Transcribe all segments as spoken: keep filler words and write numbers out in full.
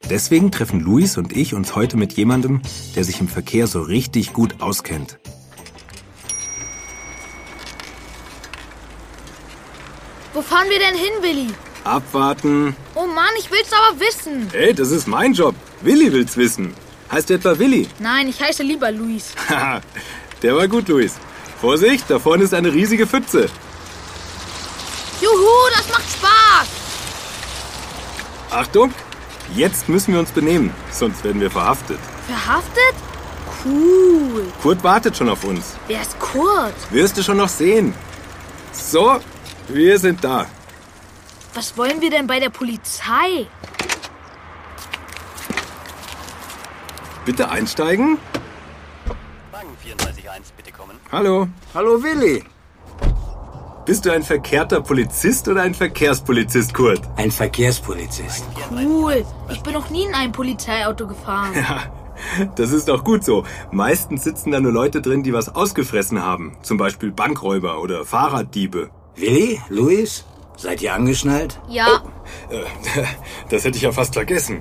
Deswegen treffen Luis und ich uns heute mit jemandem, der sich im Verkehr so richtig gut auskennt. Wo fahren wir denn hin, Willi? Abwarten. Oh Mann, ich will's aber wissen. Ey, das ist mein Job. Willi will's wissen. Heißt du etwa Willi? Nein, ich heiße lieber Luis. Haha, der war gut, Luis. Vorsicht, da vorne ist eine riesige Pfütze. Juhu, das macht Spaß. Achtung, jetzt müssen wir uns benehmen, sonst werden wir verhaftet. Verhaftet? Cool. Kurt wartet schon auf uns. Wer ist Kurt? Wirst du schon noch sehen. So, wir sind da. Was wollen wir denn bei der Polizei? Bitte einsteigen. Wagen vierunddreißig eins, bitte kommen. Hallo. Hallo Willi. Bist du ein verkehrter Polizist oder ein Verkehrspolizist, Kurt? Ein Verkehrspolizist. Cool. Ich bin noch nie in einem Polizeiauto gefahren. Ja, das ist auch gut so. Meistens sitzen da nur Leute drin, die was ausgefressen haben. Zum Beispiel Bankräuber oder Fahrraddiebe. Willi, Luis, seid ihr angeschnallt? Ja. Oh, äh, das hätte ich ja fast vergessen.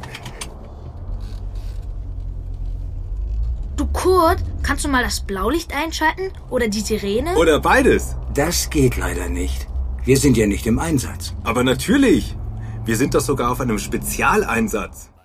Du Kurt, kannst du mal das Blaulicht einschalten? Oder die Sirene? Oder beides. Das geht leider nicht. Wir sind ja nicht im Einsatz. Aber natürlich. Wir sind doch sogar auf einem Spezialeinsatz.